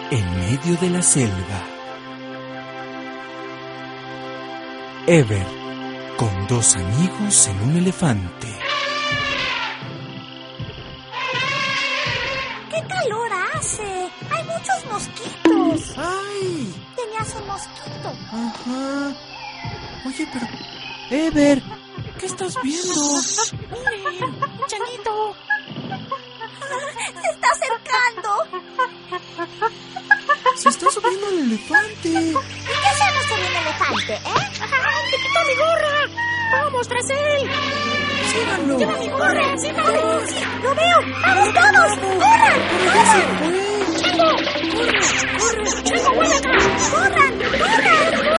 en medio de la selva. Ever, con dos amigos en un elefante. ¡Qué calor hace! ¡Hay muchos mosquitos! ¡Ay! Tenías un mosquito. Ajá. Oye, pero... Ever, ¿qué estás viendo? ¡Miren! ¡Chanito! ¡Se está acercando! Se está subiendo el elefante. ¿Y qué hacemos con un elefante, ¡Ay, te quitó mi gorra! ¡Vamos tras él! Síganlo. ¡Lleva mi gorra! ¡Síganlo! ¡Sí! ¡Lo veo! ¡Vamos todos! ¡Corran! ¡Corran! ¡Chango! ¡Corre! ¡Chango, vuelve acá! ¡Corran! ¡Corran!